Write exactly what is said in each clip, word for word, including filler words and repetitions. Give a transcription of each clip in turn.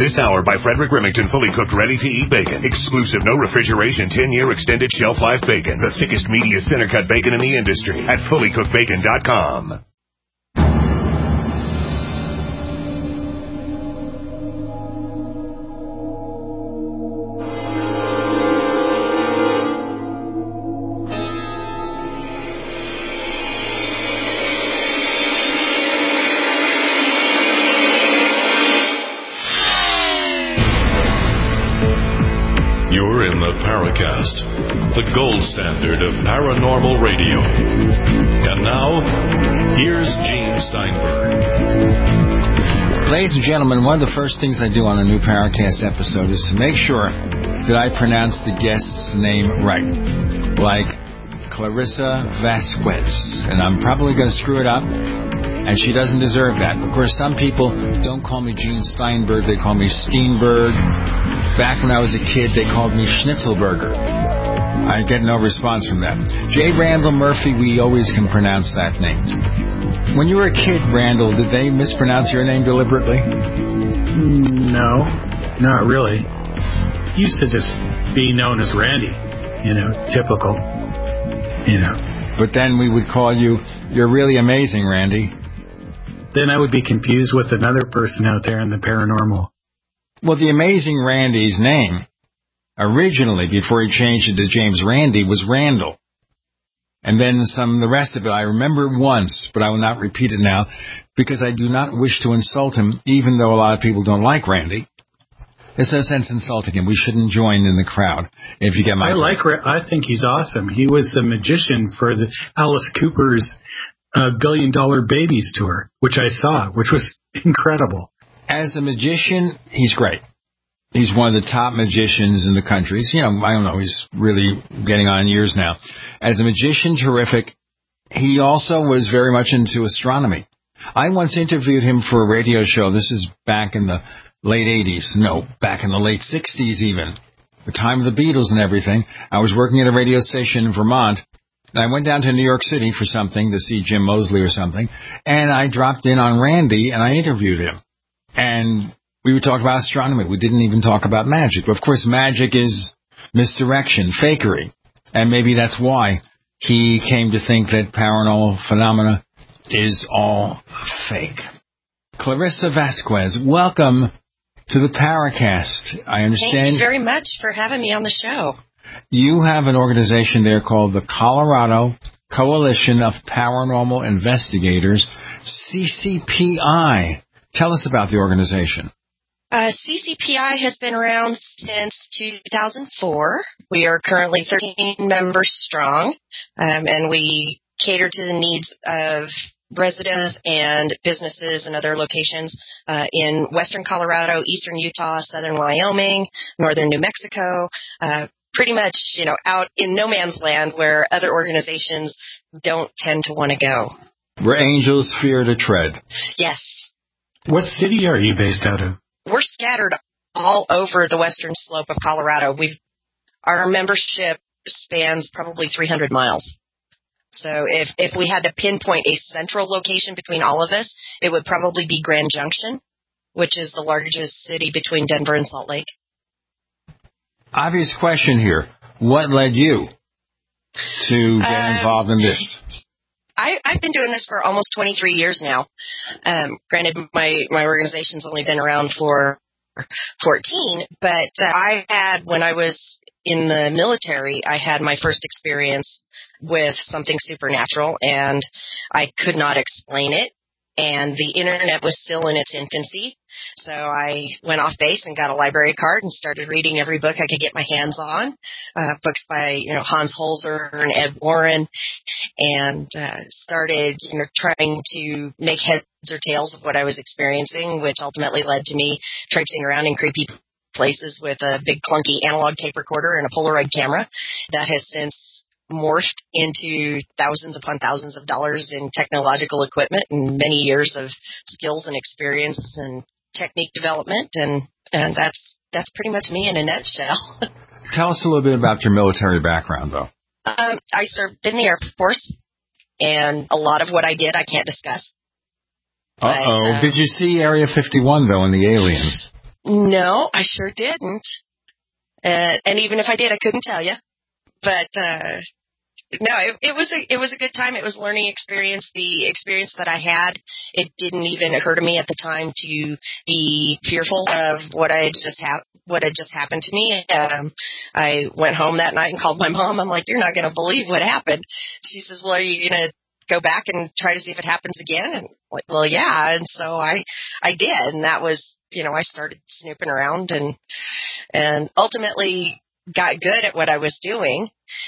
This hour by Frederick Remington, fully cooked, ready-to-eat bacon. Exclusive, no refrigeration, ten-year extended shelf life bacon. The thickest, meatiest, center-cut bacon in the industry at fully cooked bacon dot com. Paracast, the gold standard of paranormal radio. And now, here's Gene Steinberg. Ladies and gentlemen, one of the first things I do on a new Paracast episode is to make sure that I pronounce the guest's name right. Like Clarissa Vasquez. And I'm probably going to screw it up, and she doesn't deserve that. Of course, some people don't call me Gene Steinberg, they call me Steenberg. Back when I was a kid, they called me Schnitzelberger. I get no response from them. J. Randall Murphy, we always can pronounce that name. When you were a kid, Randall, did they mispronounce your name deliberately? No, not really. Used to just be known as Randy, you know, typical, you know. But then we would call you, you're really amazing, Randy. Then I would be confused with another person out there in the paranormal. Well, the amazing Randy's name, originally, before he changed it to James Randi, was Randall. And then some, the rest of it, I remember once, but I will not repeat it now, because I do not wish to insult him, even though a lot of people don't like Randy. There's no sense insulting him. We shouldn't join in the crowd, if you get my I point. like. I think he's awesome. He was the magician for the Alice Cooper's uh, Billion Dollar Babies tour, which I saw, which was incredible. As a magician, he's great. He's one of the top magicians in the country. He's, you know, I don't know, he's really getting on years now. As a magician, terrific. He also was very much into astronomy. I once interviewed him for a radio show. This is back in the late eighties. No, back in the late sixties even. The time of the Beatles and everything. I was working at a radio station in Vermont. And I went down to New York City for something, to see Jim Moseley or something. And I dropped in on Randy and I interviewed him. And we would talk about astronomy. We didn't even talk about magic. Of course, magic is misdirection, fakery. And maybe that's why he came to think that paranormal phenomena is all fake. Clarissa Vasquez, welcome to the Paracast. I understand. Thank you very much for having me on the show. You have an organization there called the Colorado Coalition of Paranormal Investigators, C C P I. Tell us about the organization. Uh, C C P I has been around since two thousand four. We are currently thirteen members strong, um, and we cater to the needs of residents and businesses and other locations uh, in western Colorado, eastern Utah, southern Wyoming, northern New Mexico, uh, pretty much, you know, out in no man's land where other organizations don't tend to want to go. Where angels fear to tread. Yes. What city are you based out of? We're scattered all over the western slope of Colorado. We've our membership spans probably three hundred miles. So if, if we had to pinpoint a central location between all of us, it would probably be Grand Junction, which is the largest city between Denver and Salt Lake. Obvious question here. What led you to get uh, involved in this? I, I've been doing this for almost twenty-three years now. Um, granted, my, my organization's only been around for fourteen, but uh, I had, when I was in the military, I had my first experience with something supernatural, and I could not explain it. And the internet was still in its infancy. So I went off base and got a library card and started reading every book I could get my hands on, uh, books by, you know, Hans Holzer and Ed Warren, and uh, started, you know, trying to make heads or tails of what I was experiencing, which ultimately led to me traipsing around in creepy places with a big clunky analog tape recorder and a Polaroid camera that has since morphed into thousands upon thousands of dollars in technological equipment and many years of skills and experience and technique development, and and that's that's pretty much me in a nutshell. Tell us a little bit about your military background, though. Um, I served in the Air Force, and a lot of what I did I can't discuss. Uh-oh. But, uh, did you see Area fifty-one, though, and the aliens? No, I sure didn't. Uh, and even if I did, I couldn't tell you. But uh, no, it, it was a it was a good time. It was a learning experience. The experience that I had, it didn't even occur to me at the time to be fearful of what I had just ha- what had just happened to me. Um, I went home that night and called my mom. I'm like, "You're not going to believe what happened." She says, "Well, are you going to go back and try to see if it happens again?" And I'm like, well, yeah. And so I, I did. And that was, you know, I started snooping around and, and ultimately got good at what I was doing.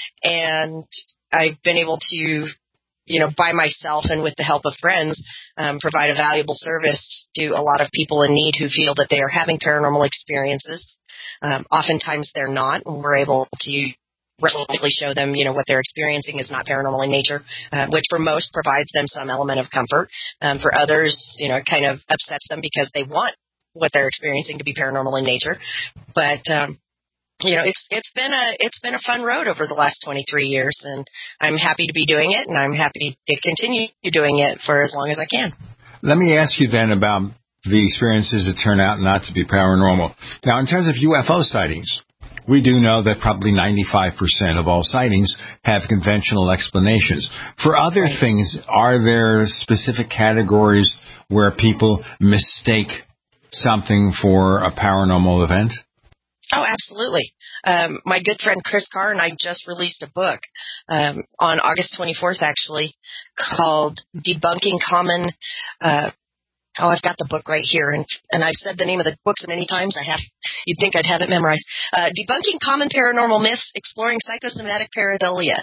And I've been able to, you know, by myself and with the help of friends, um, provide a valuable service to a lot of people in need who feel that they are having paranormal experiences. Um, oftentimes they're not, and we're able to realistically show them, you know, what they're experiencing is not paranormal in nature, uh, which for most provides them some element of comfort. Um, for others, you know, it kind of upsets them because they want what they're experiencing to be paranormal in nature. But, um, you know, it's it's been a it's been a fun road over the last twenty-three years, and I'm happy to be doing it, and I'm happy to continue doing it for as long as I can. Let me ask you then about the experiences that turn out not to be paranormal. Now, in terms of U F O sightings, we do know that probably ninety-five percent of all sightings have conventional explanations. For other Right. things, are there specific categories where people mistake something for a paranormal event? Oh, absolutely. Um, my good friend Chris Carr and I just released a book um, on August twenty-fourth, actually, called Debunking Common uh Oh, I've got the book right here, and and I've said the name of the book so many times, I have, you'd think I'd have it memorized. Uh, Debunking Common Paranormal Myths, Exploring Psychosomatic Pareidolia.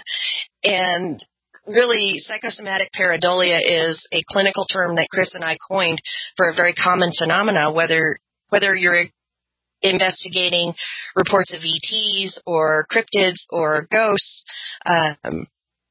And really, psychosomatic pareidolia is a clinical term that Chris and I coined for a very common phenomena, whether whether you're investigating reports of E Ts or cryptids or ghosts. Um,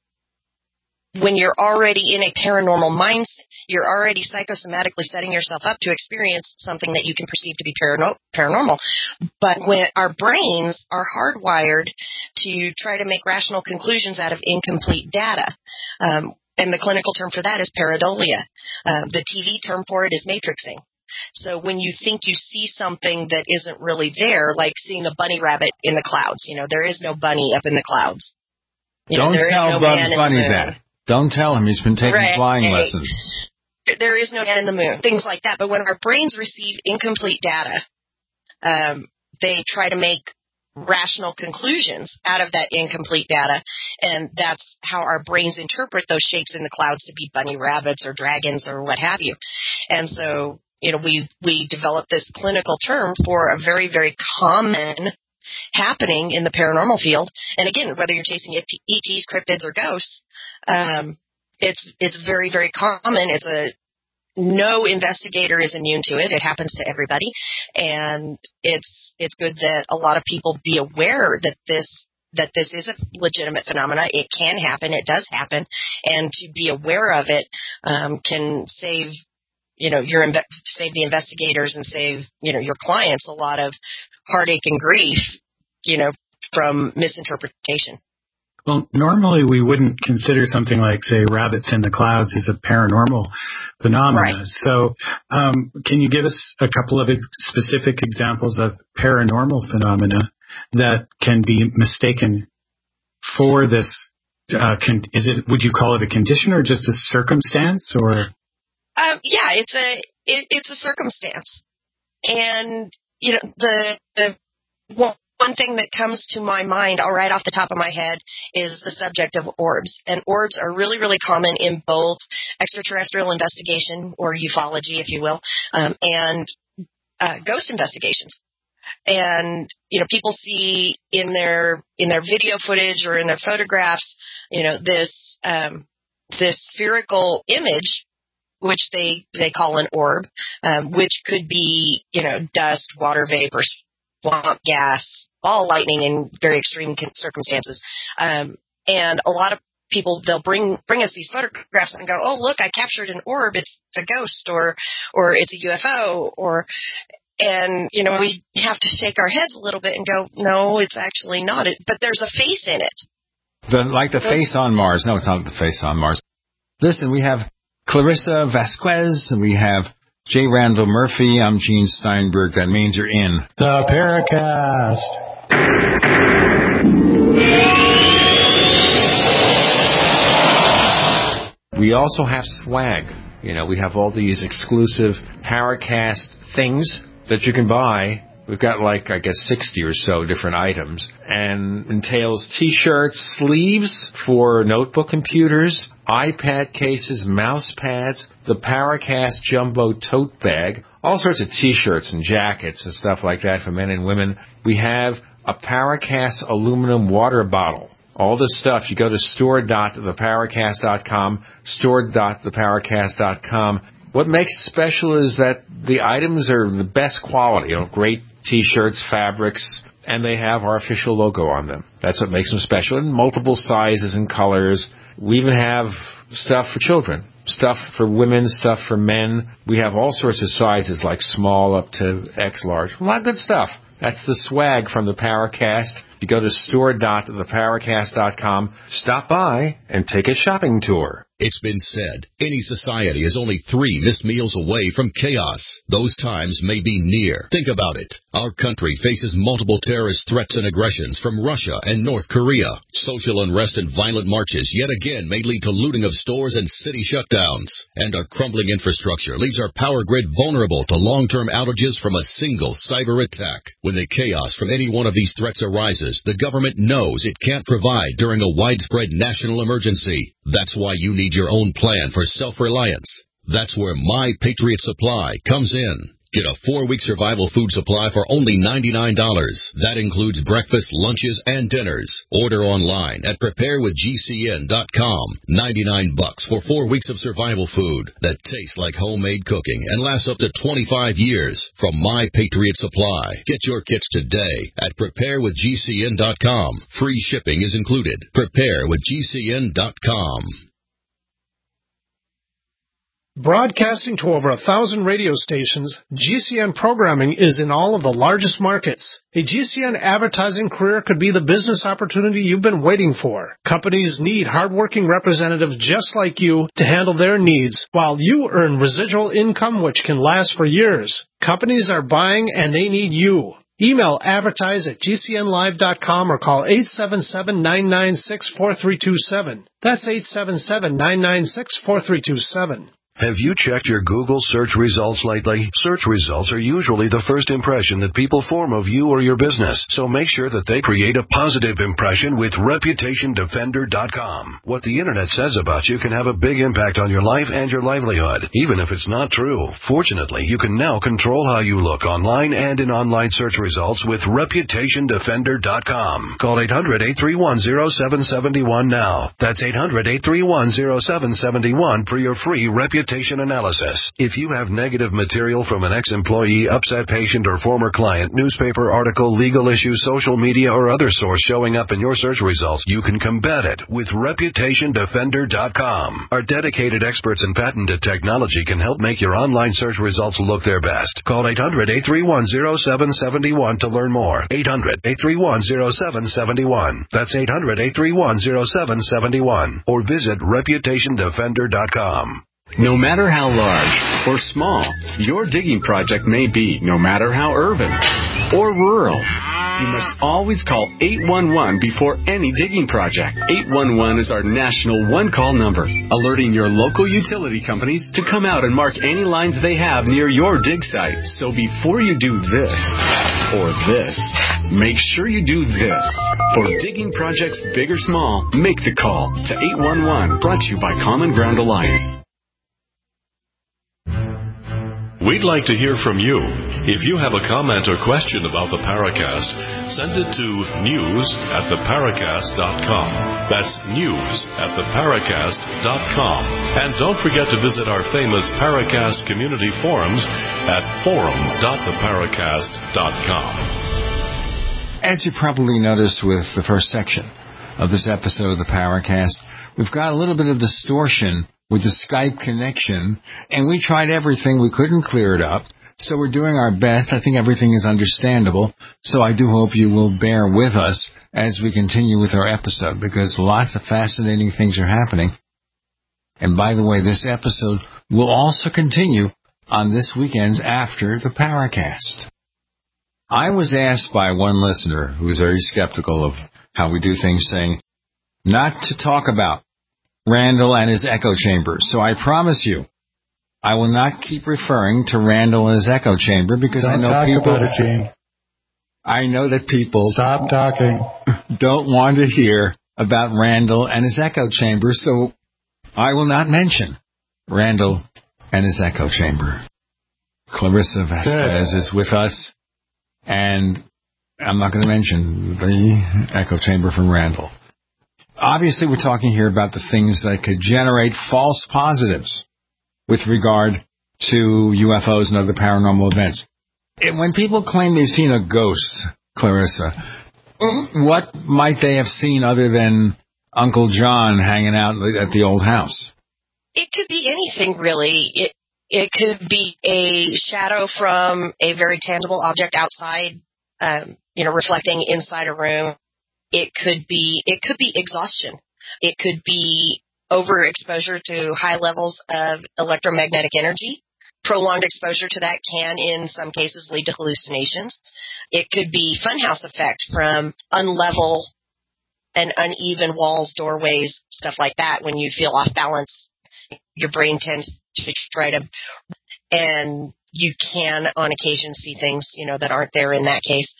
when you're already in a paranormal mindset, you're already psychosomatically setting yourself up to experience something that you can perceive to be parano- paranormal. But when our brains are hardwired to try to make rational conclusions out of incomplete data, um, and the clinical term for that is pareidolia. Uh, the T V term for it is matrixing. So when you think you see something that isn't really there, like seeing a bunny rabbit in the clouds, you know, there is no bunny up in the clouds. You Don't know, there tell is no Bugs man Bunny in the moon. that. Don't tell him he's been taking Right. flying lessons. There is no man in the moon, things like that. But when our brains receive incomplete data, um, they try to make rational conclusions out of that incomplete data, and that's how our brains interpret those shapes in the clouds to be bunny rabbits or dragons or what have you. And so, you know, we we developed this clinical term for a very, very common happening in the paranormal field. And again, whether you're chasing E Ts, cryptids, or ghosts, um, it's it's very, very common. It's a no investigator is immune to it. It happens to everybody, and it's it's good that a lot of people be aware that this that this is a legitimate phenomena. It can happen. It does happen, and to be aware of it um, can save you know your save the investigators and save you know your clients a lot of heartache and grief, you know, from misinterpretation. Well, normally we wouldn't consider something like, say, rabbits in the clouds as a paranormal phenomena. Right. So um, can you give us a couple of specific examples of paranormal phenomena that can be mistaken for this? Uh, con- is it? Would you call it a condition or just a circumstance? Or um, yeah, it's a it, it's a circumstance, and you know the the one. One thing that comes to my mind, all right off the top of my head, is the subject of orbs. And orbs are really, really common in both extraterrestrial investigation, or ufology, if you will, um, and uh, ghost investigations. And you know, people see in their in their video footage or in their photographs, you know, this um, this spherical image, which they they call an orb, um, which could be you know dust, water vapor, swamp gas, ball lightning in very extreme circumstances. Um, and a lot of people, they'll bring bring us these photographs and go, oh, look, I captured an orb. It's a ghost or or it's a U F O. or And, you know, we have to shake our heads a little bit and go, no, it's actually not. It, but there's a face in it. The, like the so, face on Mars. No, it's not the face on Mars. Listen, we have Clarissa Vasquez, and we have J. Randall Murphy, I'm Gene Steinberg. That means you're in the Paracast. We also have swag. You know, we have all these exclusive Paracast things that you can buy. We've got like, I guess, sixty or so different items, and entails T-shirts, sleeves for notebook computers, iPad cases, mouse pads, the Paracast Jumbo Tote Bag, all sorts of T-shirts and jackets and stuff like that for men and women. We have a Paracast aluminum water bottle. All this stuff, you go to store dot the paracast dot com, store dot the paracast dot com. What makes it special is that the items are the best quality, you know, great T-shirts, fabrics, and they have our official logo on them. That's what makes them special, in multiple sizes and colors. We even have stuff for children, stuff for women, stuff for men. We have all sorts of sizes, like small up to X large. A lot of good stuff. That's the swag from the Paracast. You go to store dot the paracast dot com, stop by, and take a shopping tour. It's been said, any society is only three missed meals away from chaos. Those times may be near. Think about it. Our country faces multiple terrorist threats and aggressions from Russia and North Korea. Social unrest and violent marches yet again may lead to looting of stores and city shutdowns. And our crumbling infrastructure leaves our power grid vulnerable to long-term outages from a single cyber attack. When the chaos from any one of these threats arises, the government knows it can't provide during a widespread national emergency. That's why you need your own plan for self-reliance. That's where My Patriot Supply comes in. Get a four-week survival food supply for only ninety-nine dollars. That includes breakfast, lunches, and dinners. Order online at prepare with G C N dot com. ninety-nine bucks for four weeks of survival food that tastes like homemade cooking and lasts up to twenty-five years from My Patriot Supply. Get your kits today at prepare with G C N dot com. Free shipping is included. prepare with G C N dot com. Broadcasting to over a thousand radio stations, G C N programming is in all of the largest markets. A G C N advertising career could be the business opportunity you've been waiting for. Companies need hardworking representatives just like you to handle their needs, while you earn residual income which can last for years. Companies are buying and they need you. Email advertise at G C N live dot com or call eight seven seven, nine nine six, four three two seven. That's eight seven seven, nine nine six, four three two seven. Have you checked your Google search results lately? Search results are usually the first impression that people form of you or your business, so make sure that they create a positive impression with reputation defender dot com. What the Internet says about you can have a big impact on your life and your livelihood, even if it's not true. Fortunately, you can now control how you look online and in online search results with reputation defender dot com. Call eight hundred, eight three one, zero seven seven one now. That's eight hundred, eight three one, zero seven seven one for your free reputation analysis. If you have negative material from an ex-employee, upset patient, or former client, newspaper article, legal issue, social media, or other source showing up in your search results, you can combat it with reputation defender dot com. Our dedicated experts in patented technology can help make your online search results look their best. Call eight hundred, eight three one, zero seven seven one to learn more. eight hundred, eight three one, zero seven seven one. That's eight hundred, eight three one, zero seven seven one. Or visit reputation defender dot com. No matter how large or small your digging project may be, no matter how urban or rural, you must always call eight one one before any digging project. eight one one is our national one-call number, alerting your local utility companies to come out and mark any lines they have near your dig site. So before you do this or this, make sure you do this. For digging projects big or small, make the call to eight one one, brought to you by Common Ground Alliance. We'd like to hear from you. If you have a comment or question about the Paracast, send it to news at the paracast dot com. That's news at the paracast dot com. And don't forget to visit our famous Paracast community forums at forum dot the paracast dot com. As you probably noticed with the first section of this episode of the Paracast, we've got a little bit of distortion with the Skype connection, and we tried everything. We couldn't clear it up, so we're doing our best. I think everything is understandable, so I do hope you will bear with us as we continue with our episode, because lots of fascinating things are happening. And by the way, this episode will also continue on this weekend's After the Paracast. I was asked by one listener who is very skeptical of how we do things, saying not to talk about Randall and his echo chamber. So I promise you, I will not keep referring to Randall and his echo chamber because Don't I know talk people. About it, Gene. I know that people stop talking. Don't want to hear about Randall and his echo chamber, so I will not mention Randall and his echo chamber. Clarissa Vasquez is with us, and I'm not going to mention the echo chamber from Randall. Obviously, we're talking here about the things that could generate false positives with regard to U F Os and other paranormal events. And when people claim they've seen a ghost, Clarissa, what might they have seen other than Uncle John hanging out at the old house? It could be anything, really. It it could be a shadow from a very tangible object outside, um, you know, reflecting inside a room. It could be it could be exhaustion. It could be overexposure to high levels of electromagnetic energy. Prolonged exposure to that can, in some cases, lead to hallucinations. It could be funhouse effect from unlevel and uneven walls, doorways, stuff like that. When you feel off balance, your brain tends to try to, and you can, on occasion, see things, you know, that aren't there in that case.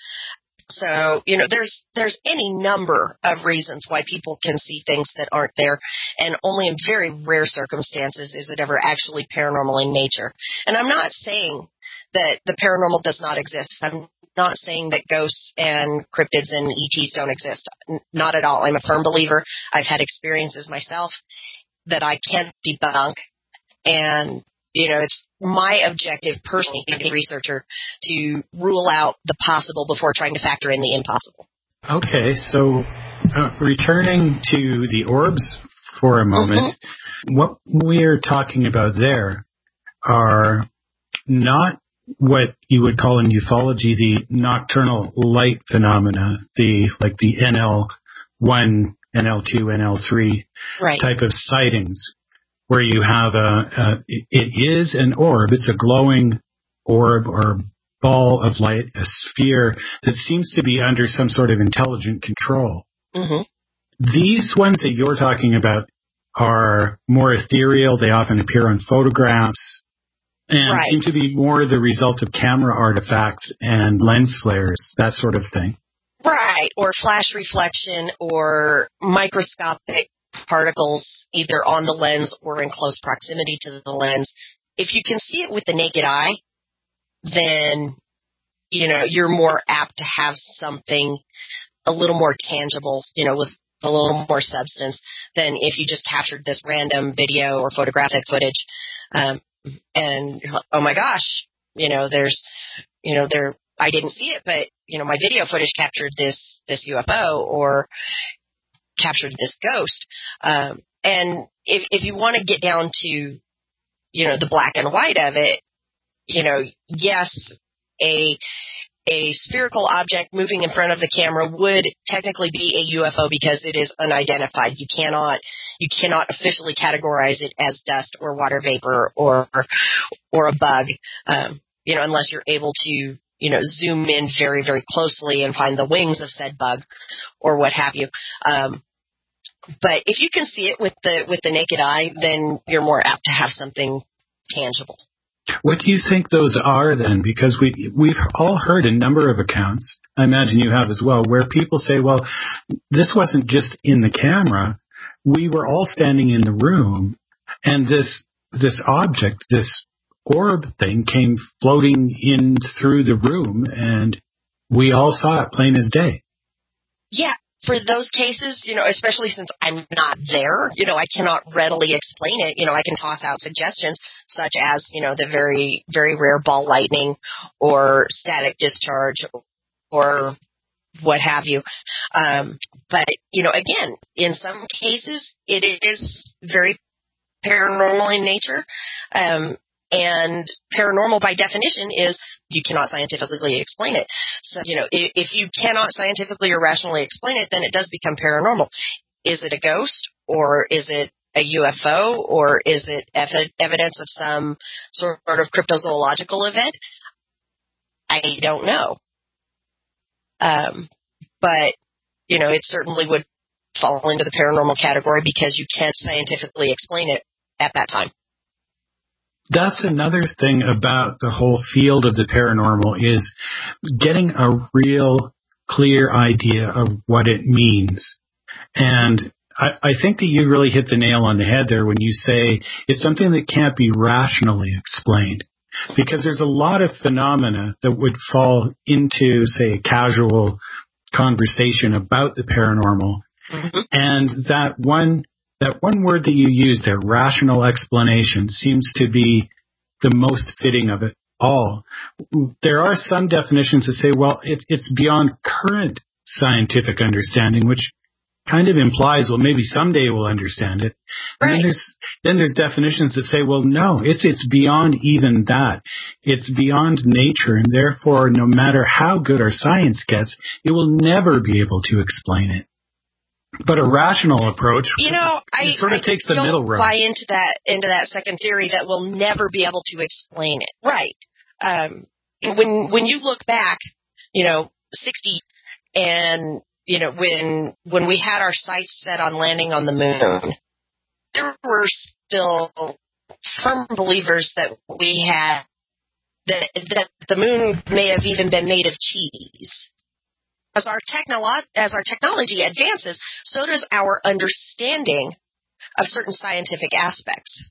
So, you know, there's there's any number of reasons why people can see things that aren't there, and only in very rare circumstances is it ever actually paranormal in nature. And I'm not saying that the paranormal does not exist. I'm not saying that ghosts and cryptids and E Ts don't exist. Not at all. I'm a firm believer. I've had experiences myself that I can't debunk, and you know, it's my objective personally as a researcher to rule out the possible before trying to factor in the impossible. Okay, so uh, returning to the orbs for a moment, mm-hmm. What we're talking about there are not what you would call in ufology the nocturnal light phenomena, the like the N L one, N L two, N L three right. type of sightings, where you have a, a, it is an orb, it's a glowing orb or ball of light, a sphere that seems to be under some sort of intelligent control. Mm-hmm. These ones that you're talking about are more ethereal. They often appear on photographs and right. seem to be more the result of camera artifacts and lens flares, that sort of thing. Right, or flash reflection or microscopic particles either on the lens or in close proximity to the lens. If you can see it with the naked eye, then, you know, you're more apt to have something a little more tangible, you know, with a little more substance than if you just captured this random video or photographic footage. Um, and you're like, oh my gosh, you know, there's, you know, there, I didn't see it, but, you know, my video footage captured this, this U F O or captured this ghost. Um, and if, if you want to get down to, you know, the black and white of it, you know, yes, a, a spherical object moving in front of the camera would technically be a U F O because it is unidentified. You cannot, you cannot officially categorize it as dust or water vapor or, or a bug, um, you know, unless you're able to, you know, zoom in very, very closely and find the wings of said bug or what have you. Um, but if you can see it with the, with the naked eye, then you're more apt to have something tangible. What do you think those are then? Because we, we've all heard a number of accounts, I imagine you have as well, where people say, well, this wasn't just in the camera. We were all standing in the room, and this this object, this orb thing came floating in through the room, and we all saw it plain as day. Yeah. For those cases, you know, especially since I'm not there, you know, I cannot readily explain it. You know, I can toss out suggestions such as, you know, the very, very rare ball lightning or static discharge or what have you. Um, but, you know, again, in some cases, it is very paranormal in nature. Um, And paranormal, by definition, is you cannot scientifically explain it. So, you know, if, if you cannot scientifically or rationally explain it, then it does become paranormal. Is it a ghost, or is it a U F O, or is it ev- evidence of some sort of cryptozoological event? I don't know. Um, but, you know, it certainly would fall into the paranormal category because you can't scientifically explain it at that time. That's another thing about the whole field of the paranormal is getting a real clear idea of what it means. And I, I think that you really hit the nail on the head there when you say it's something that can't be rationally explained. Because there's a lot of phenomena that would fall into, say, a casual conversation about the paranormal. Mm-hmm. And that one that one word that you used there, rational explanation, seems to be the most fitting of it all. There are some definitions that say, well, it, it's beyond current scientific understanding, which kind of implies, well, maybe someday we'll understand it. And right. then there's then there's definitions that say, well, no, it's it's beyond even that. It's beyond nature, and therefore, no matter how good our science gets, it will never be able to explain it. But a rational approach, you know, I sort of I takes the don't middle road. Buy into that into that second theory that we'll never be able to explain it. Right. Um, when when you look back, you know, sixty and you know, when when we had our sights set on landing on the moon, there were still firm believers that we had that that the moon may have even been made of cheese. As our technolo- as our technology advances, so does our understanding of certain scientific aspects.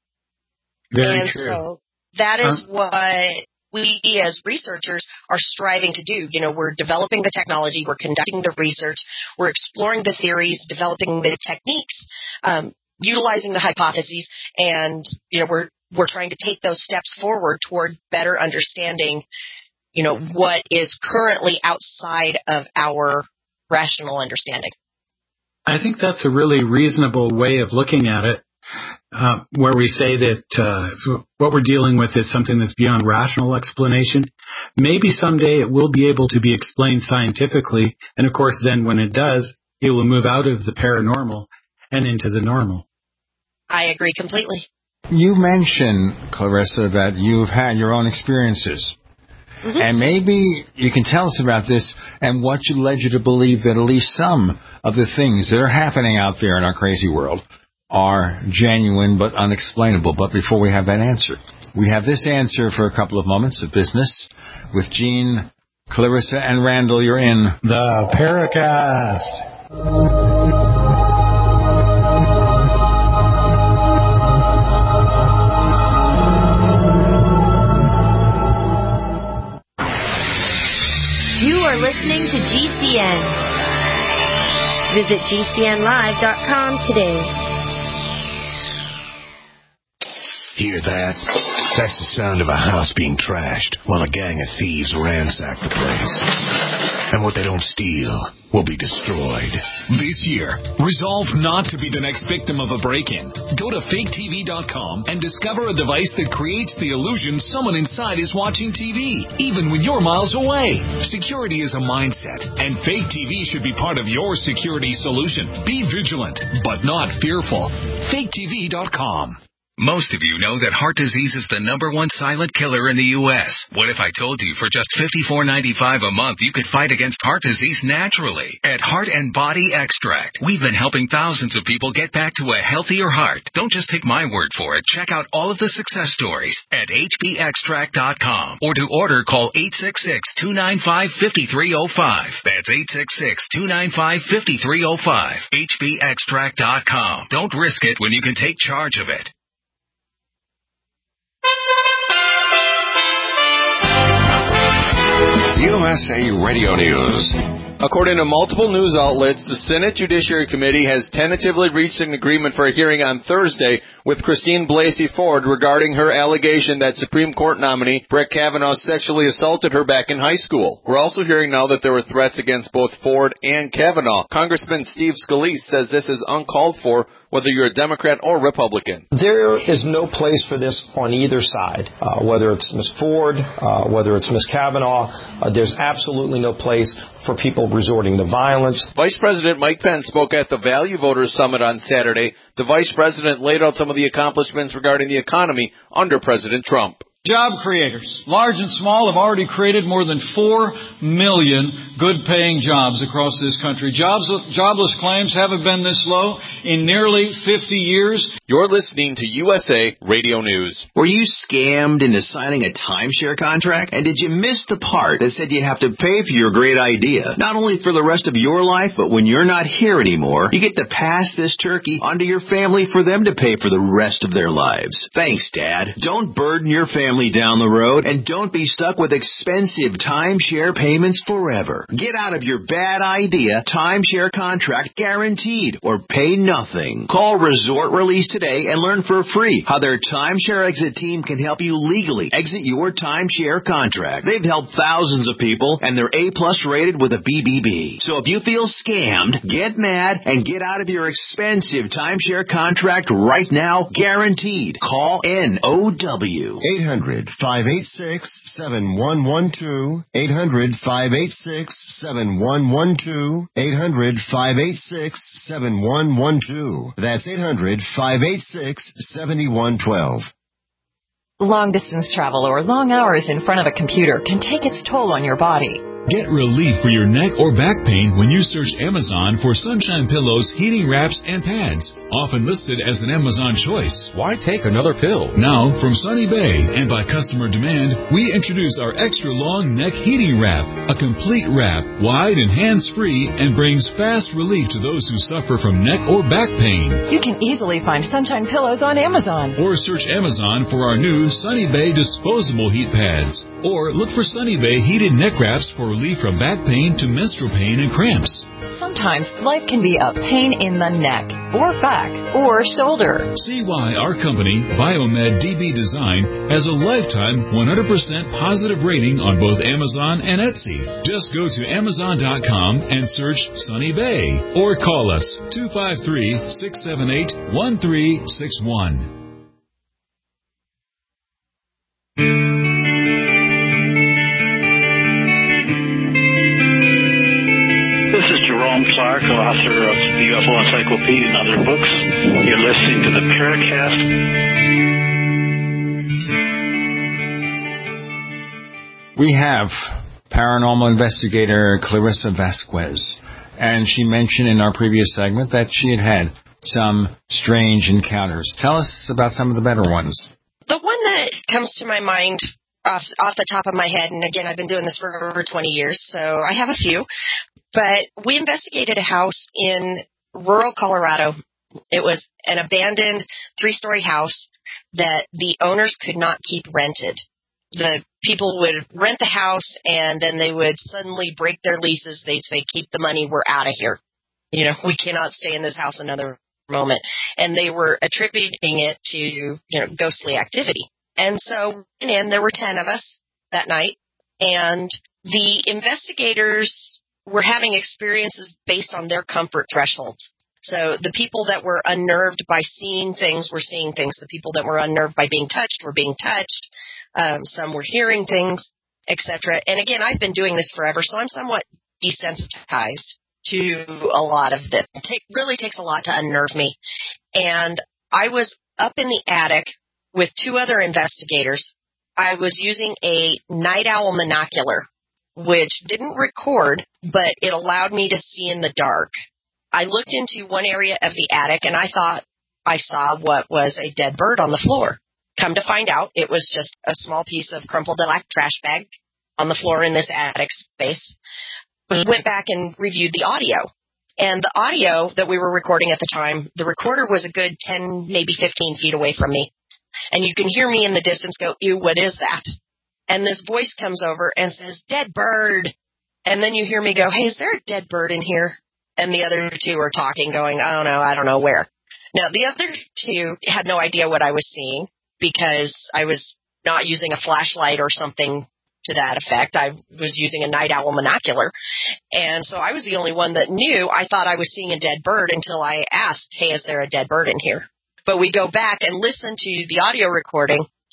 Very and true. so that is huh? what we as researchers are striving to do. You know, we're developing the technology, we're conducting the research, we're exploring the theories, developing the techniques, um, utilizing the hypotheses, and, you know, we're we're trying to take those steps forward toward better understanding, you know, what is currently outside of our rational understanding. I think that's a really reasonable way of looking at it. Uh, where we say that uh, so what we're dealing with is something that's beyond rational explanation. Maybe someday it will be able to be explained scientifically, and of course then when it does, it will move out of the paranormal and into the normal. I agree completely. You mentioned, Clarissa, that you've had your own experiences. Mm-hmm. And maybe you can tell us about this and what led you to believe that at least some of the things that are happening out there in our crazy world are genuine but unexplainable. But before we have that answer, we have this answer for a couple of moments of business with Gene, Clarissa, and Randall. You're in the Paracast. You are listening to G C N. Visit G C N live dot com today. Hear that? That's the sound of a house being trashed while a gang of thieves ransack the place. And what they don't steal will be destroyed. This year, resolve not to be the next victim of a break-in. Go to fake T V dot com and discover a device that creates the illusion someone inside is watching T V, even when you're miles away. Security is a mindset, and Fake T V should be part of your security solution. Be vigilant, but not fearful. fake T V dot com. Most of you know that heart disease is the number one silent killer in the U S What if I told you for just fifty-four ninety-five a month you could fight against heart disease naturally? At Heart and Body Extract, we've been helping thousands of people get back to a healthier heart. Don't just take my word for it. Check out all of the success stories at H B extract dot com, or to order, call eight six six, two nine five, five three zero five. That's eight six six, two nine five, five three zero five. H B extract dot com. Don't risk it when you can take charge of it. U S A Radio News. According to multiple news outlets, the Senate Judiciary Committee has tentatively reached an agreement for a hearing on Thursday with Christine Blasey Ford regarding her allegation that Supreme Court nominee Brett Kavanaugh sexually assaulted her back in high school. We're also hearing now that there were threats against both Ford and Kavanaugh. Congressman Steve Scalise says this is uncalled for, whether you're a Democrat or Republican. There is no place for this on either side, uh, whether it's Miz Ford, uh, whether it's Miz Kavanaugh. Uh, there's absolutely no place for people resorting to violence. Vice President Mike Pence spoke at the Value Voters Summit on Saturday. The Vice President laid out some of the accomplishments regarding the economy under President Trump. Job creators, large and small, have already created more than four million good-paying jobs across this country. Jobs, jobless claims haven't been this low in nearly fifty years. You're listening to U S A Radio News. Were you scammed into signing a timeshare contract? And did you miss the part that said you have to pay for your great idea? Not only for the rest of your life, but when you're not here anymore, you get to pass this turkey onto your family for them to pay for the rest of their lives. Thanks, Dad. Don't burden your family down the road, and don't be stuck with expensive timeshare payments forever. Get out of your bad idea timeshare contract guaranteed, or pay nothing. Call Resort Release today and learn for free how their timeshare exit team can help you legally exit your timeshare contract. They've helped thousands of people, and they're A-plus rated with a B B B. So if you feel scammed, get mad and get out of your expensive timeshare contract right now, guaranteed. Call N O W. eight hundred, five eight six, seven one one two. eight hundred, five eight six, seven one one two. eight hundred, five eight six, seven one one two. That's eight hundred, five eight six, seven one one two. Long-distance travel or long hours in front of a computer can take its toll on your body. Get relief for your neck or back pain when you search Amazon for Sunshine Pillows, heating wraps, and pads. Often listed as an Amazon choice. Why take another pill? Now, from Sunny Bay, and by customer demand, we introduce our extra long neck heating wrap. A complete wrap, wide and hands-free, and brings fast relief to those who suffer from neck or back pain. You can easily find Sunshine Pillows on Amazon. Or search Amazon for our new Sunny Bay disposable heat pads. Or look for Sunny Bay heated neck wraps for relief from back pain to menstrual pain and cramps. Sometimes life can be a pain in the neck, or back, or shoulder. See why our company, Biomed D B Design, has a lifetime one hundred percent positive rating on both Amazon and Etsy. Just go to Amazon dot com and search Sunny Bay, or call us two five three, six seven eight, one three six one. Jerome Clark, author of the U F O Encyclopedia and other books. You're listening to the Paracast. We have paranormal investigator Clarissa Vasquez, and she mentioned in our previous segment that she had had some strange encounters. Tell us about some of the better ones. The one that comes to my mind off, off the top of my head, and again, I've been doing this for over twenty years, so I have a few. But we investigated a house in rural Colorado. It was an abandoned three-story house that the owners could not keep rented. The people would rent the house, and then they would suddenly break their leases. They'd say, keep the money, we're out of here. You know, we cannot stay in this house another moment. And they were attributing it to, you know, ghostly activity. And so, and there were ten of us that night, and the investigators were having experiences based on their comfort thresholds. So the people that were unnerved by seeing things were seeing things. The people that were unnerved by being touched were being touched. Um, some were hearing things, et cetera. And again, I've been doing this forever, so I'm somewhat desensitized to a lot of this. It take, really takes a lot to unnerve me. And I was up in the attic with two other investigators. I was using a night owl monocular, which didn't record, but it allowed me to see in the dark. I looked into one area of the attic, and I thought I saw what was a dead bird on the floor. Come to find out, it was just a small piece of crumpled black trash bag on the floor in this attic space. We went back and reviewed the audio. And the audio that we were recording at the time, the recorder was a good ten, maybe fifteen feet away from me. And you can hear me in the distance go, ew, what is that? And this voice comes over and says, dead bird. And then you hear me go, hey, is there a dead bird in here? And the other two are talking, going, oh, no, I don't know where. Now, the other two had no idea what I was seeing because I was not using a flashlight or something to that effect. I was using a night owl monocular. And so I was the only one that knew. I thought I was seeing a dead bird until I asked, hey, is there a dead bird in here? But we go back and listen to the audio recording,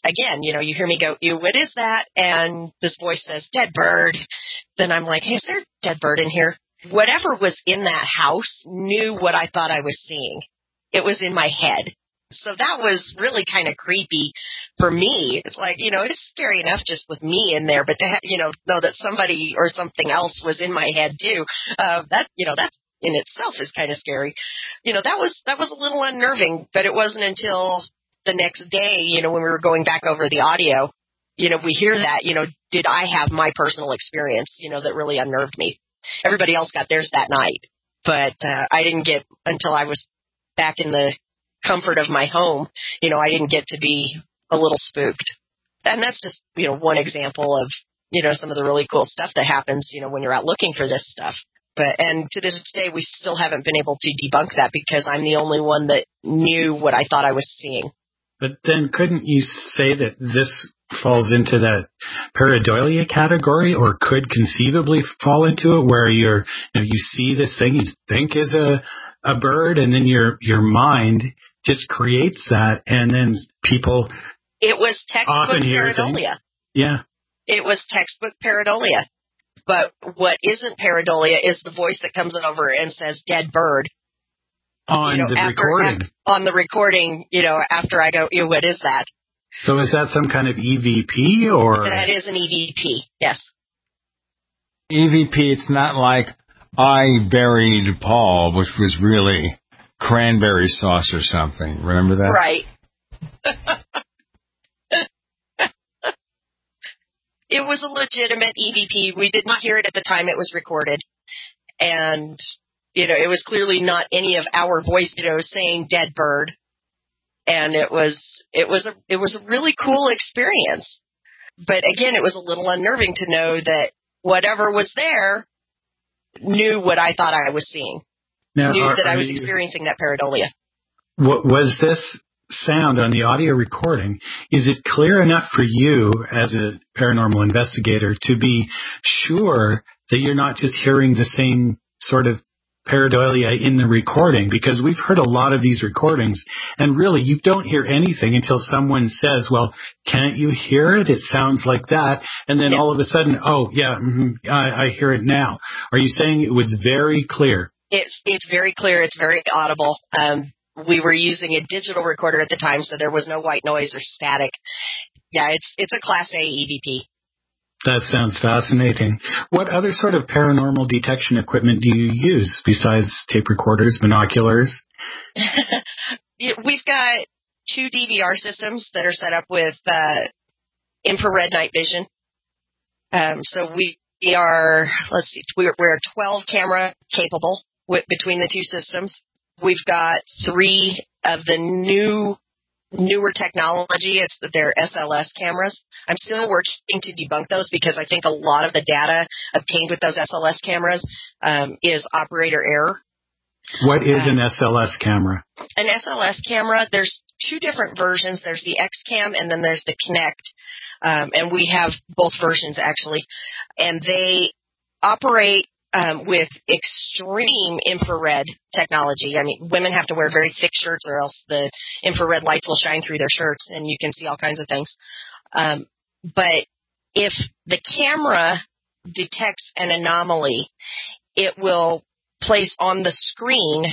again, you know, you hear me go, ew, what is that? And this voice says, dead bird. Then I'm like, hey, is there a dead bird in here? Whatever was in that house knew what I thought I was seeing. It was in my head. So that was really kind of creepy for me. It's like, you know, it's scary enough just with me in there, but to, ha- you know, know that somebody or something else was in my head too, uh, that, you know, that's in itself is kind of scary. You know, that was, that was a little unnerving, but it wasn't until the next day, you know, when we were going back over the audio, you know, we hear that, you know, did I have my personal experience, you know, that really unnerved me? Everybody else got theirs that night, but uh, I didn't get until I was back in the comfort of my home, you know, I didn't get to be a little spooked. And that's just, you know, one example of, you know, some of the really cool stuff that happens, you know, when you're out looking for this stuff. But, and to this day, we still haven't been able to debunk that because I'm the only one that knew what I thought I was seeing. But then couldn't you say that this falls into that pareidolia category, or could conceivably fall into it, where you're, you know, you see this thing you think is a, a bird, and then your, your mind just creates that, and then people It was textbook often hear pareidolia. things. Yeah. It was textbook pareidolia. But what isn't pareidolia is the voice that comes over and says dead bird. On you know, the after, recording. After, on the recording, you know, after I go, ew, what is that? So is that some kind of E V P, or? That is an E V P, yes. E V P, it's not like I buried Paul, which was really cranberry sauce or something. Remember that? Right. It was a legitimate E V P. We did not hear it at the time it was recorded. And, you know, it was clearly not any of our voice, you know, saying dead bird. And it was, it was a, it was a really cool experience. But again, it was a little unnerving to know that whatever was there knew what I thought I was seeing. Now, knew are, that I are was you, experiencing that pareidolia. What was this sound on the audio recording? Is it clear enough for you as a paranormal investigator to be sure that you're not just hearing the same sort of pareidolia in the recording? Because we've heard a lot of these recordings, and really you don't hear anything until someone says, well, can't you hear it? It sounds like that. And then yeah. all of a sudden, oh, yeah, mm-hmm, I, I hear it now. Are you saying it was very clear? It's, it's very clear. It's very audible. Um, we were using a digital recorder at the time, so there was no white noise or static. Yeah, it's it's a Class A E V P. That sounds fascinating. What other sort of paranormal detection equipment do you use besides tape recorders, binoculars? We've got two D V R systems that are set up with uh, infrared night vision. Um, so we, we are, let's see, we're, we're twelve camera capable with, between the two systems. We've got three of the new newer technology. It's their S L S cameras. I'm still working to debunk those because I think a lot of the data obtained with those S L S cameras um, is operator error. What is an S L S camera? An S L S camera, there's two different versions. There's the XCam and then there's the Kinect. Um, and we have both versions actually. And they operate um, with extreme infrared technology. I mean, women have to wear very thick shirts or else the infrared lights will shine through their shirts and you can see all kinds of things. Um, but if the camera detects an anomaly, it will place on the screen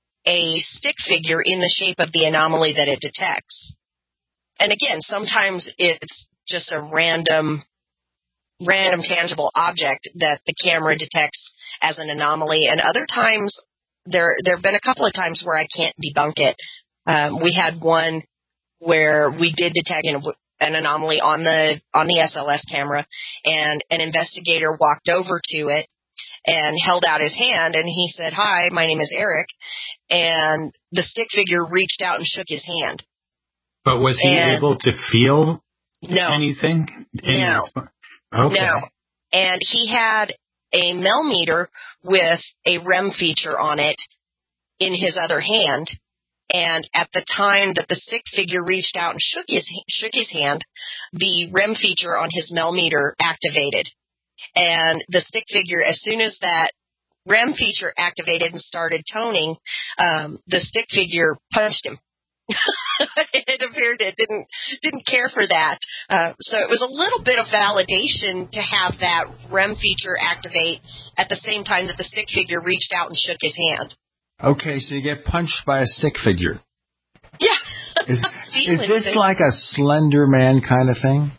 a stick figure in the shape of the anomaly that it detects. And again, sometimes it's just a random, random tangible object that the camera detects as an anomaly. And other times, there there have been a couple of times where I can't debunk it. Um, we had one where we did detect an, an anomaly on the on the S L S camera, and an investigator walked over to it and held out his hand, and he said, "Hi, my name is Eric." And the stick figure reached out and shook his hand. But was he and able to feel no, anything? Any no. resp- okay. No. And he had a millimeter with a R E M feature on it in his other hand. And at the time that the stick figure reached out and shook his shook his hand, the R E M feature on his millimeter activated. And the stick figure, as soon as that R E M feature activated and started toning, um, the stick figure punched him It appeared it didn't didn't care for that. Uh, so it was a little bit of validation to have that R E M feature activate at the same time that the stick figure reached out and shook his hand. Okay, so you get punched by a stick figure. Yeah. Is, is this like a Slender Man kind of thing?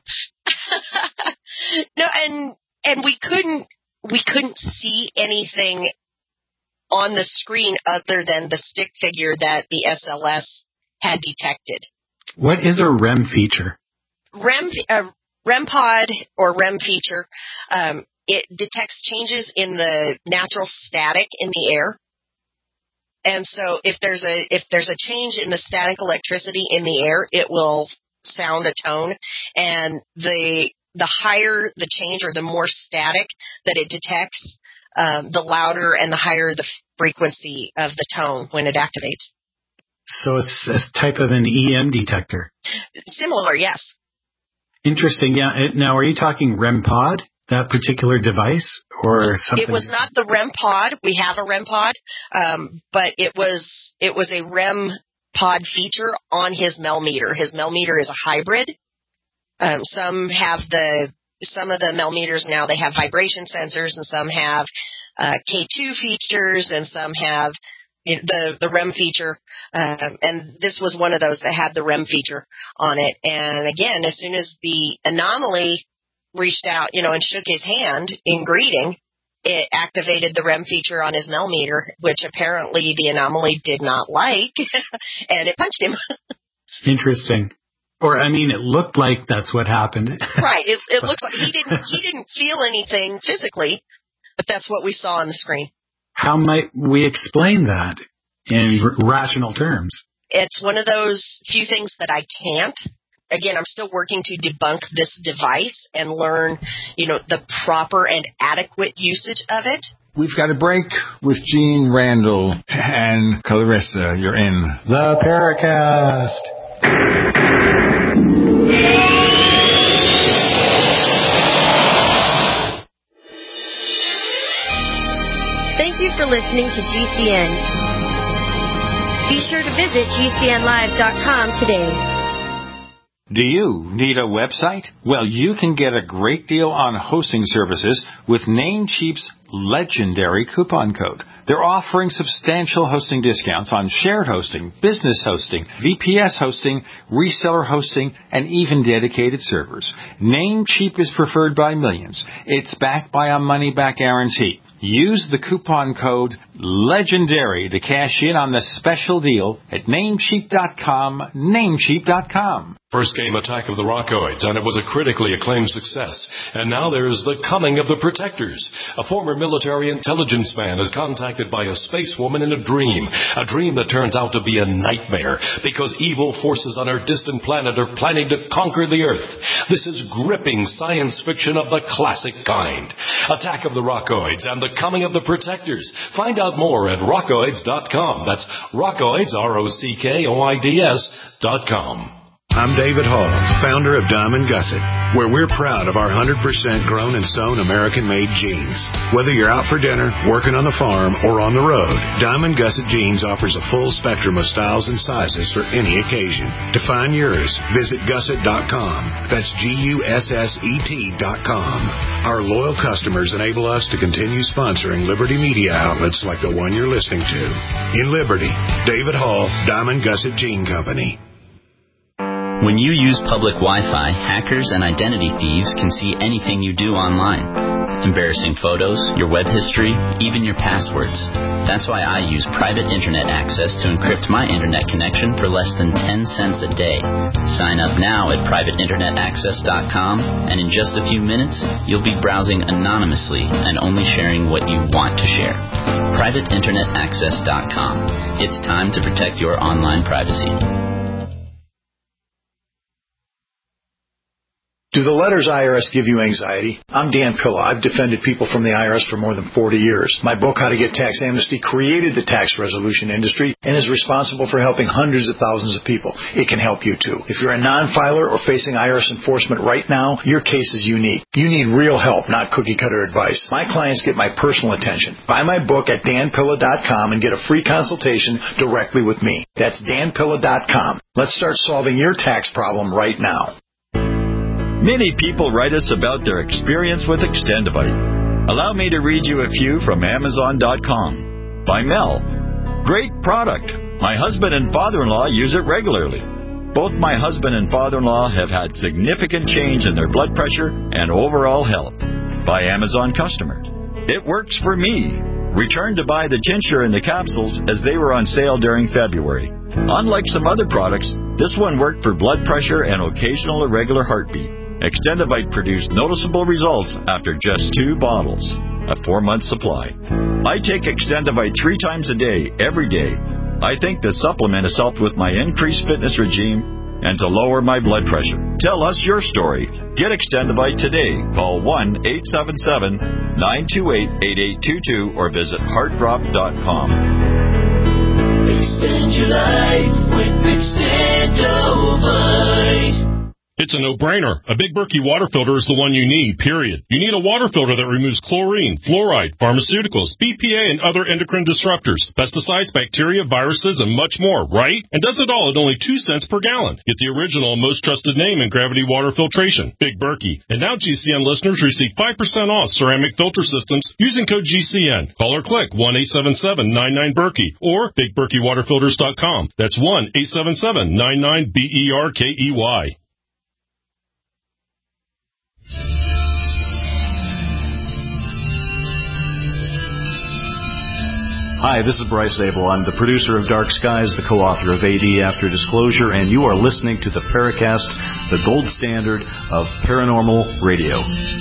No, and and we couldn't we couldn't see anything on the screen other than the stick figure that the S L S had detected. What is a R E M feature? R E M, uh, R E M pod or R E M feature, um, it detects changes in the natural static in the air. And so if there's a if there's a change in the static electricity in the air, it will sound a tone. And the the higher the change or the more static that it detects, um, the louder and the higher the frequency of the tone when it activates. So it's a type of an E M detector. Similar, yes. Interesting. Yeah. It, now, are you talking R E M pod, that particular device, or something? It was not the R E M pod. We have a R E M pod, um, but it was it was a R E M pod feature on his Melmeter. His Melmeter is a hybrid. Um, some have the some of the Melmeters now. They have vibration sensors, and some have uh, K two features, and some have the the R E M feature, um, and this was one of those that had the R E M feature on it. And again, as soon as the anomaly reached out, you know, and shook his hand in greeting, it activated the R E M feature on his Melmeter, which apparently the anomaly did not like, and it punched him. Interesting. Or, I mean, it looked like that's what happened. Right. It, it looks like he didn't he didn't feel anything physically, but that's what we saw on the screen. How might we explain that in r- rational terms? It's one of those few things that I can't. Again, I'm still working to debunk this device and learn, you know, the proper and adequate usage of it. We've got a break with Gene Randall and Clarissa. You're in the Paracast. Thank you for listening to G C N. Be sure to visit G C N live dot com today. Do you need a website? Well, you can get a great deal on hosting services with Namecheap's legendary coupon code. They're offering substantial hosting discounts on shared hosting, business hosting, V P S hosting, reseller hosting, and even dedicated servers. Namecheap is preferred by millions. It's backed by a money-back guarantee. Use the coupon code LEGENDARY to cash in on the special deal at Namecheap dot com, Namecheap dot com. First came Attack of the Rockoids, and it was a critically acclaimed success. And now there's The Coming of the Protectors. A former military intelligence man is contacted by a space woman in a dream, a dream that turns out to be a nightmare because evil forces on our distant planet are planning to conquer the Earth. This is gripping science fiction of the classic kind. Attack of the Rockoids and The Coming of the Protectors. Find out more at rockoids dot com. That's Rockoids, R O C K O I D S dot com. I'm David Hall, founder of Diamond Gusset, where we're proud of our one hundred percent grown and sewn American-made jeans. Whether you're out for dinner, working on the farm, or on the road, Diamond Gusset Jeans offers a full spectrum of styles and sizes for any occasion. To find yours, visit gusset dot com. That's G U S S E T dot com. Our loyal customers enable us to continue sponsoring Liberty media outlets like the one you're listening to. In Liberty, David Hall, Diamond Gusset Jean Company. When you use public Wi-Fi, hackers and identity thieves can see anything you do online. Embarrassing photos, your web history, even your passwords. That's why I use private internet access to encrypt my internet connection for less than ten cents a day. Sign up now at private internet access dot com, and in just a few minutes, you'll be browsing anonymously and only sharing what you want to share. private internet access dot com. It's time to protect your online privacy. Do the letters I R S give you anxiety? I'm Dan Pilla. I've defended people from the I R S for more than forty years. My book, How to Get Tax Amnesty, created the tax resolution industry and is responsible for helping hundreds of thousands of people. It can help you too. If you're a non-filer or facing I R S enforcement right now, your case is unique. You need real help, not cookie-cutter advice. My clients get my personal attention. Buy my book at dan pilla dot com and get a free consultation directly with me. That's dan pilla dot com. Let's start solving your tax problem right now. Many people write us about their experience with Extendivite. Allow me to read you a few from amazon dot com. By Mel. Great product. My husband and father-in-law use it regularly. Both my husband and father-in-law have had significant change in their blood pressure and overall health. By Amazon customer. It works for me. Returned to buy the tincture and the capsules as they were on sale during February. Unlike some other products, this one worked for blood pressure and occasional irregular heartbeat. Extendivite produced noticeable results after just two bottles, a four-month supply. I take Extendivite three times a day, every day. I think the supplement has helped with my increased fitness regime and to lower my blood pressure. Tell us your story. Get Extendivite today. Call one eight seven seven, nine two eight, eight eight two two or visit heart drop dot com. Extend your life with Extendivite. It's a no-brainer. A Big Berkey water filter is the one you need, period. You need a water filter that removes chlorine, fluoride, pharmaceuticals, B P A, and other endocrine disruptors, pesticides, bacteria, viruses, and much more, right? And does it all at only two cents per gallon. Get the original and most trusted name in gravity water filtration, Big Berkey. And now G C N listeners receive five percent off ceramic filter systems using code G C N. Call or click one eight seven seven, nine nine, Berkey or big berkey water filters dot com. That's one eight seven seven, nine nine, B E R K E Y. Hi, this is Bryce Abel. I'm the producer of Dark Skies, the co-author of A D After Disclosure, and you are listening to the Paracast, the gold standard of paranormal radio.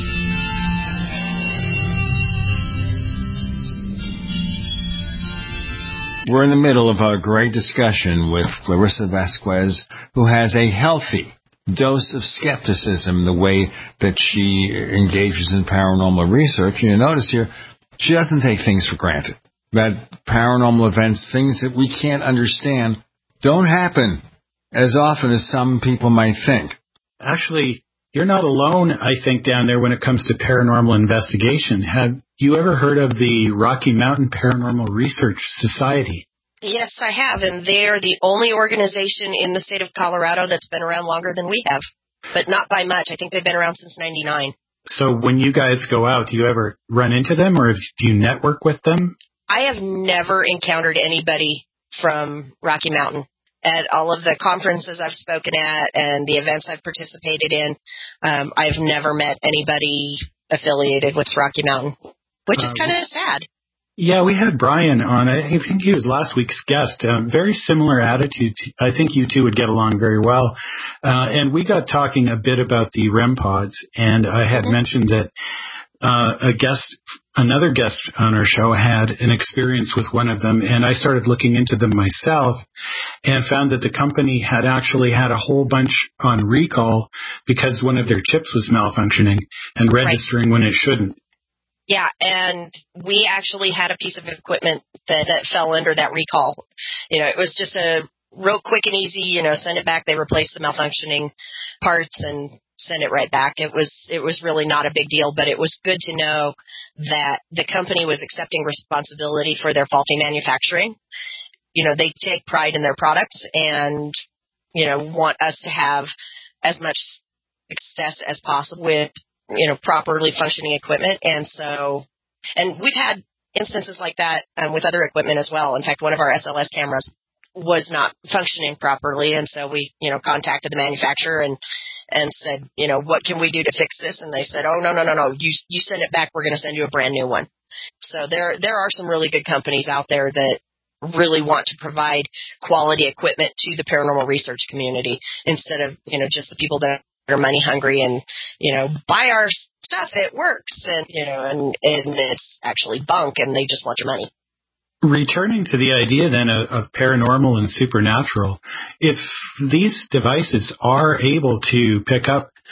We're in the middle of a great discussion with Clarissa Vasquez, who has a healthy dose of skepticism the way that she engages in paranormal research. And you notice here, she doesn't take things for granted. That paranormal events, things that we can't understand, don't happen as often as some people might think. Actually, you're not alone, I think, down there when it comes to paranormal investigation. Have you ever heard of the Rocky Mountain Paranormal Research Society? Yes, I have, and they're the only organization in the state of Colorado that's been around longer than we have, but not by much. I think they've been around since ninety-nine. So when you guys go out, do you ever run into them, or do you network with them? I have never encountered anybody from Rocky Mountain. At all of the conferences I've spoken at and the events I've participated in, um, I've never met anybody affiliated with Rocky Mountain, which is kind of sad. Yeah, we had Brian on. I think he was last week's guest. Um, very similar attitude. I think you two would get along very well. Uh, and we got talking a bit about the R E M pods, and I had mm-hmm. mentioned that uh, a guest, another guest on our show had an experience with one of them, and I started looking into them myself and found that the company had actually had a whole bunch on recall because one of their chips was malfunctioning and registering right. when it shouldn't. Yeah, and we actually had a piece of equipment that, that fell under that recall. You know, it was just a real quick and easy, you know, send it back. They replaced the malfunctioning parts and send it right back. It was it was really not a big deal, but it was good to know that the company was accepting responsibility for their faulty manufacturing. You know, they take pride in their products and, you know, want us to have as much success as possible with, you know, properly functioning equipment. And so, and we've had instances like that um, with other equipment as well. In fact, one of our S L S cameras was not functioning properly. And so we, you know, contacted the manufacturer and, and said, you know, what can we do to fix this? And they said, oh, no, no, no, no, you, you send it back. We're going to send you a brand new one. So there, there are some really good companies out there that really want to provide quality equipment to the paranormal research community instead of, you know, just the people that are money hungry and, you know, buy our stuff, it works, and, you know, and, and it's actually bunk and they just want your money. Returning to the idea then of, of paranormal and supernatural, if these devices are able to pick up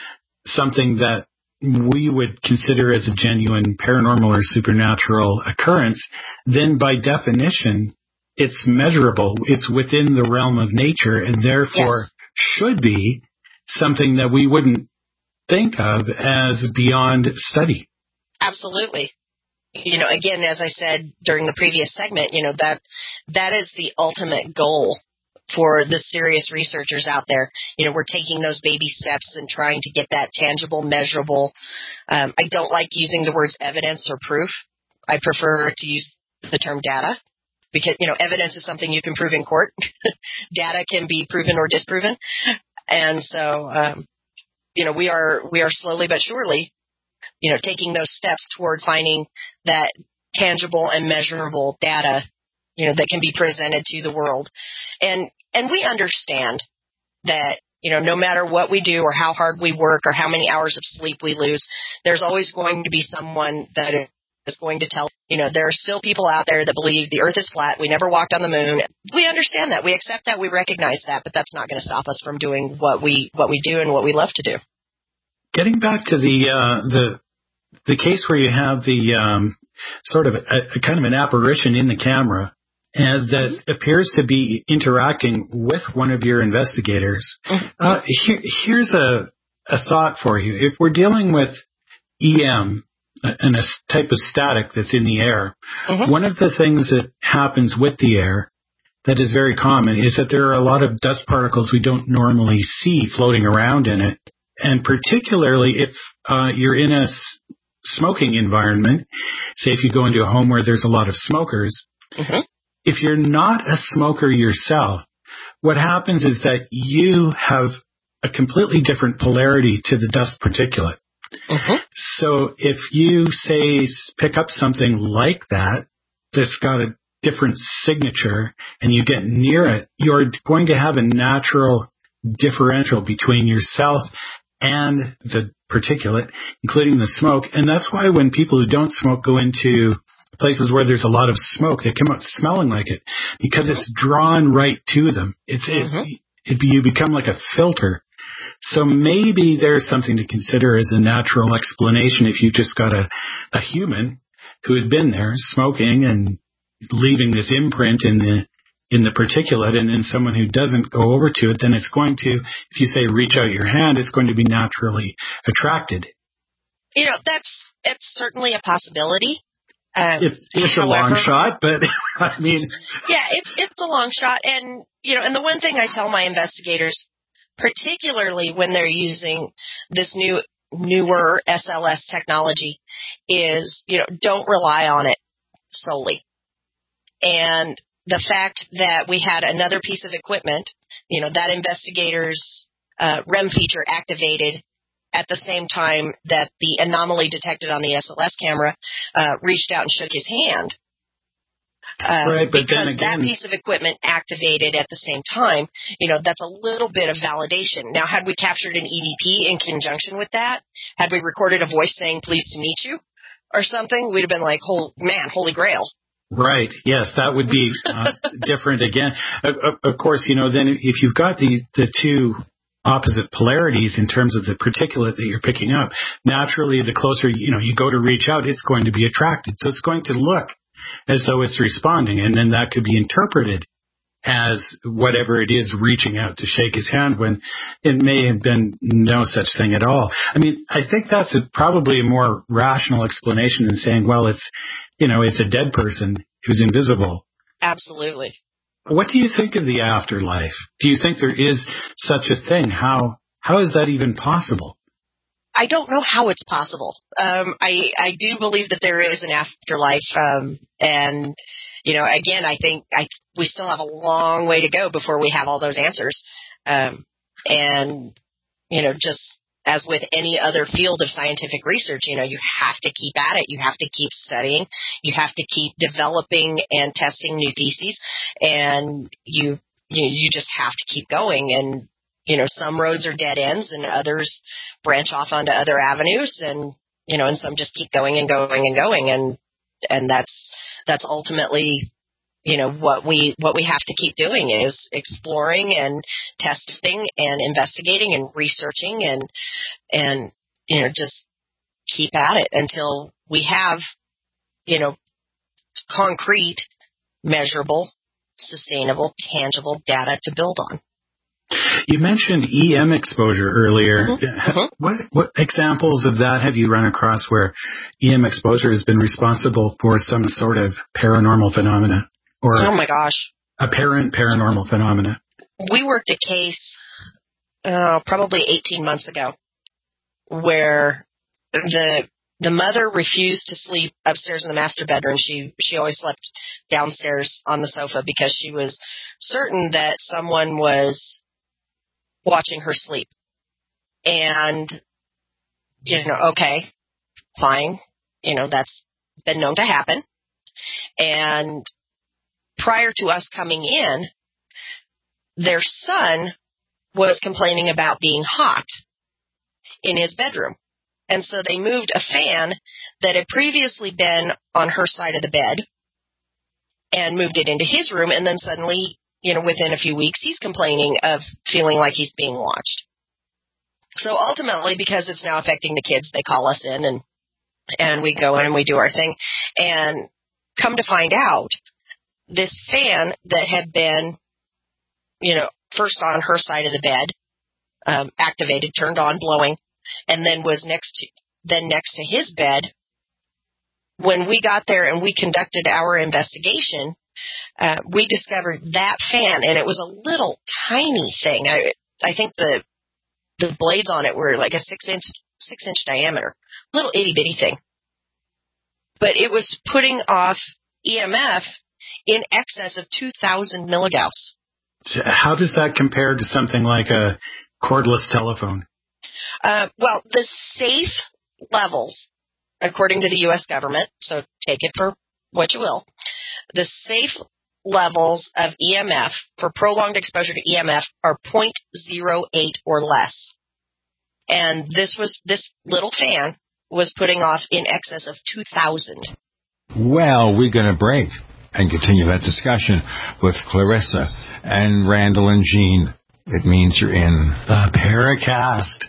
something that we would consider as a genuine paranormal or supernatural occurrence, then by definition, it's measurable. It's within the realm of nature, and therefore yes. should be something that we wouldn't think of as beyond study. Absolutely. You know, again, as I said during the previous segment, you know, that that is the ultimate goal for the serious researchers out there. You know, we're taking those baby steps and trying to get that tangible, measurable. Um, I don't like using the words evidence or proof. I prefer to use the term data because, you know, evidence is something you can prove in court. Data can be proven or disproven. And so, um, you know, we are we are slowly but surely, you know, taking those steps toward finding that tangible and measurable data, you know, that can be presented to the world. And and we understand that, you know, no matter what we do or how hard we work or how many hours of sleep we lose, there's always going to be someone that is going to tell, you know, there are still people out there that believe the earth is flat. We never walked on the moon. We understand that. We accept that. We recognize that. But that's not going to stop us from doing what we what we do and what we love to do. Getting back to the uh, the the case where you have the um, sort of a, a kind of an apparition in the camera, and that mm-hmm. appears to be interacting with one of your investigators. Mm-hmm. Uh, here, here's a, a thought for you. If we're dealing with E M and a type of static that's in the air, mm-hmm. one of the things that happens with the air that is very common is that there are a lot of dust particles we don't normally see floating around in it. And particularly if uh, you're in a s- smoking environment, say if you go into a home where there's a lot of smokers, mm-hmm. if you're not a smoker yourself, what happens is that you have a completely different polarity to the dust particulate. Mm-hmm. So if you, say, pick up something like that, that's got a different signature, and you get near it, you're going to have a natural differential between yourself and the particulate, including the smoke. And that's why when people who don't smoke go into places where there's a lot of smoke, they come out smelling like it because it's drawn right to them. It's mm-hmm. it, it, you become like a filter. So maybe there's something to consider as a natural explanation if you just got a, a human who had been there smoking and leaving this imprint in the in the particulate, and then someone who doesn't go over to it, then it's going to, if you say reach out your hand, it's going to be naturally attracted. You know, that's it's certainly a possibility. Um, it's it's however, a long shot, but I mean, yeah, it's it's a long shot, and you know, and the one thing I tell my investigators, particularly when they're using this new newer S L S technology, is you know, don't rely on it solely. And the fact that we had another piece of equipment, you know, that investigator's uh, R E M feature activated at the same time that the anomaly detected on the S L S camera uh, reached out and shook his hand. Uh, right, but because then again, that piece of equipment activated at the same time, you know, that's a little bit of validation. Now, had we captured an E V P in conjunction with that, had we recorded a voice saying, pleased to meet you, or something, we'd have been like, oh, man, holy grail. Right. Yes, that would be uh, different again. Of, of course, you know, then if you've got the, the two opposite polarities in terms of the particulate that you're picking up, naturally, the closer, you know, you go to reach out, it's going to be attracted. So it's going to look as though it's responding. And then that could be interpreted as whatever it is reaching out to shake his hand when it may have been no such thing at all. I mean, I think that's a, probably a more rational explanation than saying, well, it's, you know, it's a dead person who's invisible. Absolutely. What do you think of the afterlife? Do you think there is such a thing? How how is that even possible? I don't know how it's possible. Um, I I do believe that there is an afterlife, um, and you know, again, I think I we still have a long way to go before we have all those answers. Um, and you know, just as with any other field of scientific research, you know, you have to keep at it. You have to keep studying. You have to keep developing and testing new theses, and you you you just have to keep going. And you know, some roads are dead ends, and others branch off onto other avenues, and you know, and some just keep going and going and going, and and that's that's ultimately, you know, what we what we have to keep doing is exploring and testing and investigating and researching and and you know just keep at it until we have, you know, concrete, measurable, sustainable, tangible data to build on. You mentioned E M exposure earlier. Mm-hmm. What what examples of that have you run across where E M exposure has been responsible for some sort of paranormal phenomena? Or oh my gosh. Apparent paranormal phenomena. We worked a case uh, probably eighteen months ago where the the mother refused to sleep upstairs in the master bedroom. She she always slept downstairs on the sofa because she was certain that someone was watching her sleep. And, you know, okay, fine. You know, that's been known to happen. And prior to us coming in, their son was complaining about being hot in his bedroom. And so they moved a fan that had previously been on her side of the bed and moved it into his room. And then suddenly, you know, within a few weeks, he's complaining of feeling like he's being watched. So ultimately, because it's now affecting the kids, they call us in and, and we go in and we do our thing. And come to find out, this fan that had been, you know, first on her side of the bed, um, activated, turned on, blowing, and then was next to, then next to his bed. When we got there and we conducted our investigation, uh, we discovered that fan, and it was a little tiny thing. I, I think the the blades on it were like a six inch six inch diameter, little itty bitty thing. But it was putting off E M F in excess of two thousand milligauss. How does that compare to something like a cordless telephone? Uh, well, the safe levels, according to the U S government, so take it for what you will, the safe levels of E M F for prolonged exposure to E M F are zero point zero eight or less. And this was this little fan was putting off in excess of two thousand. Well, we're going to break and continue that discussion with Clarissa and Randall and Jean. It means you're in the Paracast.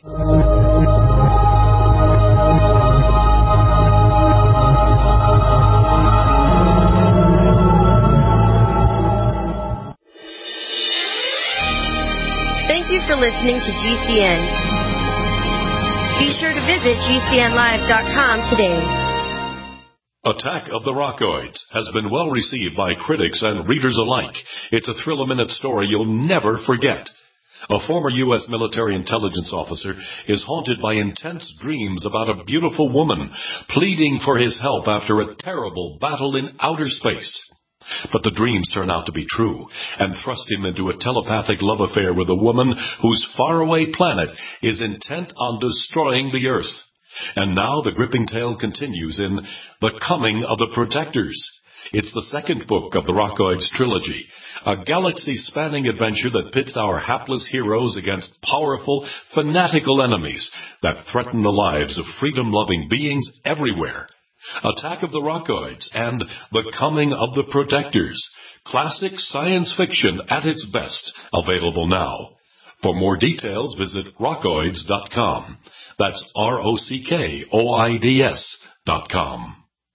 Thank you for listening to G C N. Be sure to visit G C N live dot com today. Attack of the Rockoids has been well received by critics and readers alike. It's a thrill-a-minute story you'll never forget. A former U S military intelligence officer is haunted by intense dreams about a beautiful woman pleading for his help after a terrible battle in outer space. But the dreams turn out to be true and thrust him into a telepathic love affair with a woman whose faraway planet is intent on destroying the Earth. And now the gripping tale continues in The Coming of the Protectors. It's the second book of the Rockoids trilogy, a galaxy-spanning adventure that pits our hapless heroes against powerful, fanatical enemies that threaten the lives of freedom-loving beings everywhere. Attack of the Rockoids and The Coming of the Protectors, classic science fiction at its best, available now. For more details, visit rockoids dot com. That's R O C K O I D S dot com.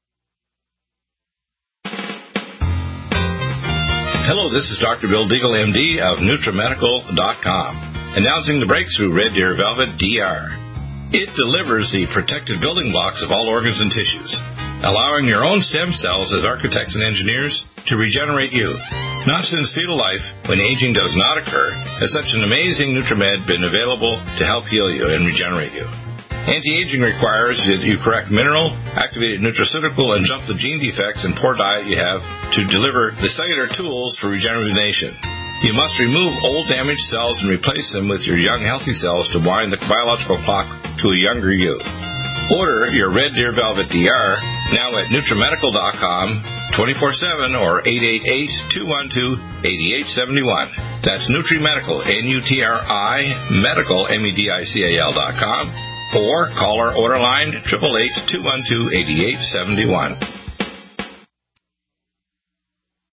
Hello, this is Doctor Bill Deagle, M D of NutriMedical dot com, announcing the breakthrough Red Deer Velvet D R. It delivers the protective building blocks of all organs and tissues, allowing your own stem cells as architects and engineers to regenerate you. Not since fetal life, when aging does not occur, has such an amazing NutriMed been available to help heal you and regenerate you. Anti-aging requires that you correct mineral, activated nutraceutical, and jump the gene defects and poor diet you have to deliver the cellular tools for regeneration. You must remove old damaged cells and replace them with your young healthy cells to wind the biological clock to a younger you. Order your Red Deer Velvet D R now at NutriMedical dot com, twenty-four seven or eight eight eight, two one two, eight eight seven one. That's NutriMedical, N U T R I, Medical, M E D I C A L dot com. Or call our order line, eight eight eight, two one two, eight eight seven one.